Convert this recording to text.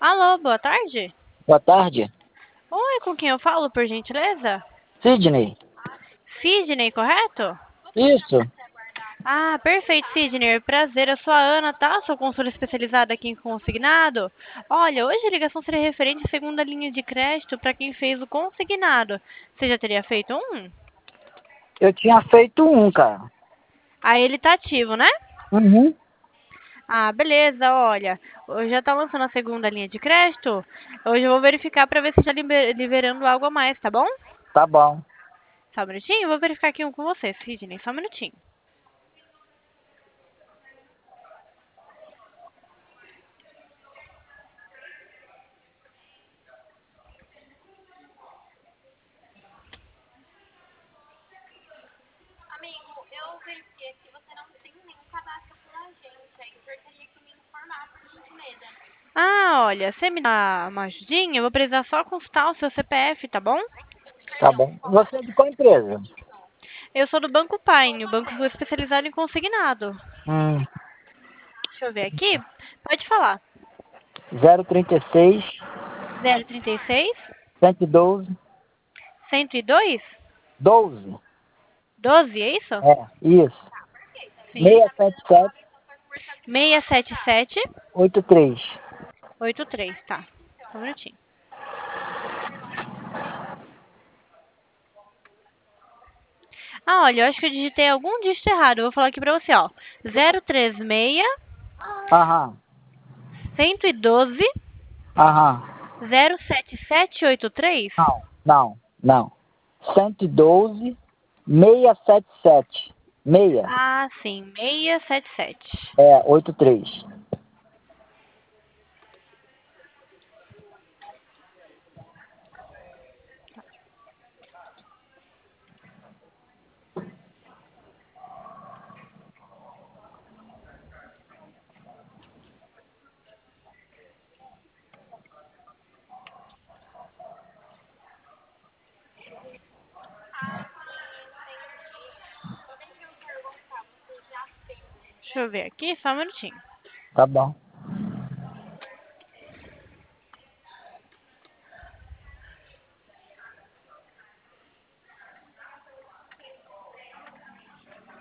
Alô, boa tarde. Boa tarde. Oi, com quem eu falo, por gentileza? Sidney. Sidney, correto? Isso. Ah, perfeito, Sidney. Prazer, eu sou a Ana, tá? Sou consultora especializada aqui em consignado. Olha, hoje a ligação seria referente à segunda linha de crédito para quem fez o consignado. Você já teria feito um? Eu tinha feito um, cara. Ah, ele tá ativo, né? Uhum. Ah, beleza, olha. Hoje já tá lançando a segunda linha de crédito. Hoje eu vou verificar para ver se tá liberando algo a mais, tá bom? Tá bom. Só um minutinho, eu vou verificar aqui um com você, Sidney. Só um minutinho. Amigo, eu verifiquei aqui, você não tem nenhum cadastro com a gente. Aí o senhor teria que me informar, por gentileza. Ah, olha, você me dá uma ajudinha? Eu vou precisar só consultar o seu CPF, tá bom? Tá bom. Você é de qual empresa? Eu sou do Banco Paine, o banco especializado em consignado. Hum. Deixa eu ver aqui. Pode falar. 036 036 112 102 12. 12, é isso? É, isso. Sim. 677 677 83. 83, tá. Só um minutinho. Ah, olha, eu acho que eu digitei algum dígito errado. Eu vou falar aqui pra você, ó. 036 Aham. 112 Aham. 07783? Não. 112 677. 6. Ah, sim, 677. É, 83. Deixa eu ver aqui, só um minutinho. Tá bom.